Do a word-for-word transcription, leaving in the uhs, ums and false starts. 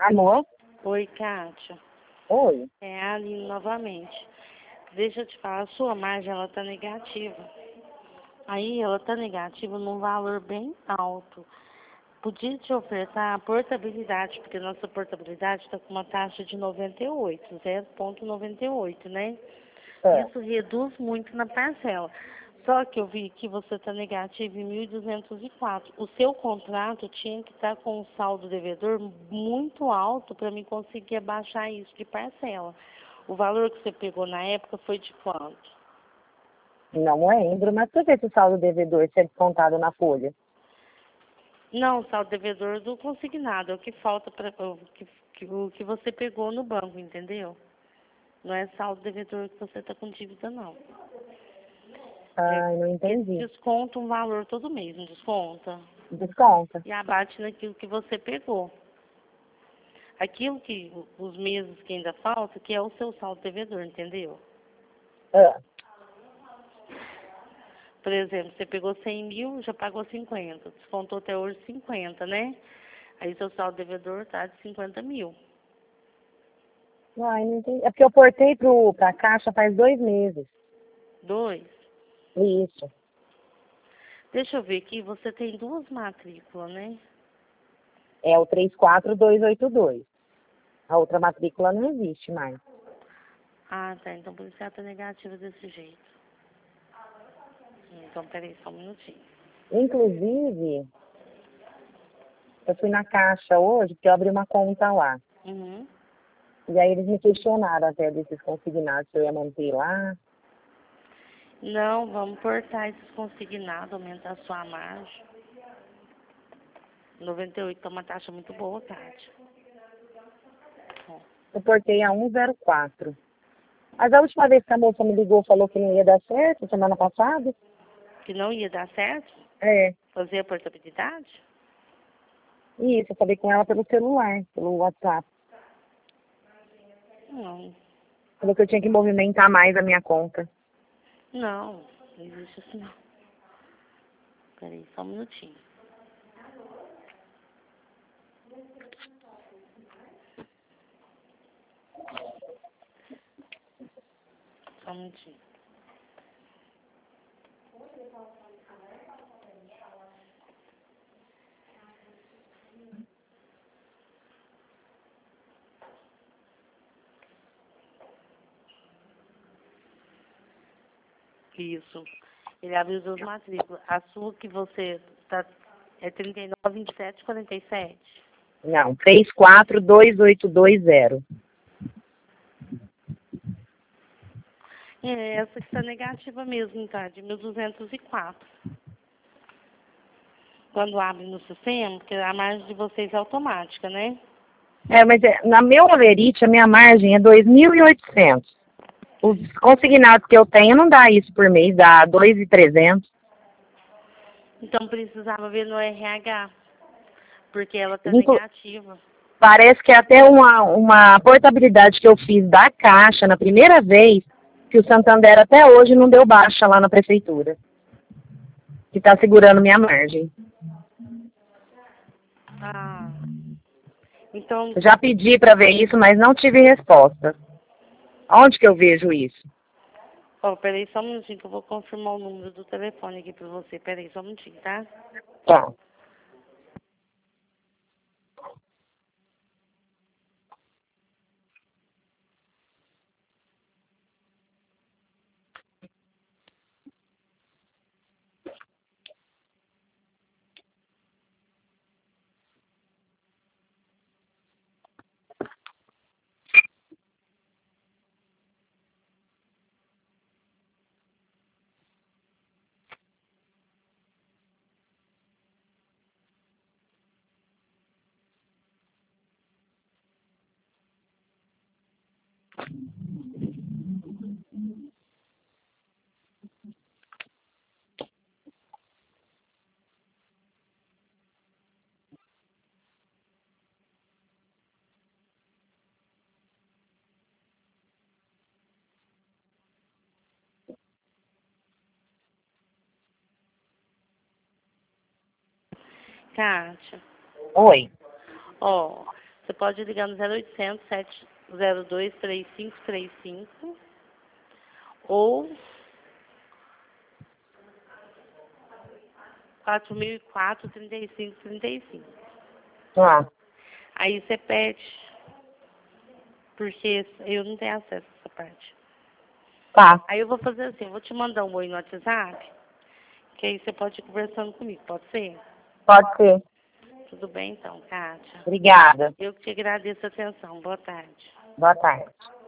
Alô? Oi, Kátia. Oi. É a Aline novamente. Deixa eu te falar, a sua margem ela tá negativa. Aí ela tá negativa num valor bem alto. Podia te ofertar a portabilidade, porque nossa portabilidade está com uma taxa de noventa e oito, zero vírgula noventa e oito, né? É. Isso reduz muito na parcela. Só que eu vi que você está negativo em mil duzentos e quatro. O seu contrato tinha que estar com um saldo devedor muito alto para mim conseguir abaixar isso de parcela. O valor que você pegou na época foi de quanto? Não lembro, mas por que esse saldo devedor ser descontado na folha? Não, o saldo devedor do consignado, é o que falta para o que, que, o que você pegou no banco, entendeu? Não é saldo devedor que você está com dívida, não. É, Ai, não porque entendi. desconta um valor todo mês, não desconta? Desconta. E abate naquilo que você pegou. Aquilo que, os meses que ainda falta, que é o seu saldo devedor, entendeu? É. Por exemplo, você pegou cem mil, já pagou cinquenta. Descontou até hoje cinquenta, né? Aí seu saldo devedor tá de cinquenta mil. Ai, não entendi. É porque eu portei pro, pra caixa faz dois meses. Dois. Isso. Deixa eu ver aqui, você tem duas matrículas, né? É o três quatro dois oito dois. A outra matrícula não existe mais. Ah, tá. Então por isso que ela tá negativa desse jeito. Então, peraí, só um minutinho. Inclusive, eu fui na caixa hoje, porque eu abri uma conta lá. Uhum. E aí eles me questionaram até desses consignados se eu ia manter lá. Não, vamos cortar esses consignados, aumentar a sua margem. noventa e oito é uma taxa muito boa, Kátia. Ó, Eu portei a cento e quatro. Mas a última vez que a moça me ligou falou que não ia dar certo, semana passada. que não ia dar certo É. fazer a portabilidade? Isso, eu falei com ela pelo celular, pelo WhatsApp. Não, Falou que eu tinha que movimentar mais a minha conta. não, não existe assim não. Peraí, só um minutinho. Só um minutinho. Isso. Ele abriu duas matrículas. A sua que você tá é trinta e nove, vinte e sete, quarenta e sete. Não, três quatro dois oito dois zero. É essa que está negativa mesmo, tá? De mil duzentos e quatro. Quando abre no sistema, porque a margem de vocês é automática, né? É, mas é, na meu Averite, a minha margem é dois mil e oitocentos. Os consignados que eu tenho não dá isso por mês, dá dois mil e trezentos. Então precisava ver no R H, porque ela está Inclu- negativa. Parece que é até uma, uma portabilidade que eu fiz da Caixa na primeira vez, que o Santander até hoje não deu baixa lá na prefeitura, que está segurando minha margem. Ah, então, Eu já pedi para ver isso, mas não tive resposta. Onde que eu vejo isso? ó, peraí só um minutinho que eu vou confirmar o número do telefone aqui para você. Peraí só um minutinho, tá? Tá. Kátia, Oi. ó, Você pode ligar no zero oitocentos, sete zero dois, três cinco três cinco ou quatro mil e quatro, trinta e cinco, trinta e cinco. Tá. Aí você pede, porque eu não tenho acesso a essa parte. Tá. Aí eu vou fazer assim, eu vou te mandar um oi no WhatsApp, que aí você pode ir conversando comigo, pode ser? Pode ser. Tudo bem então, Kátia? Obrigada. Eu que te agradeço a atenção. Boa tarde. Boa tarde.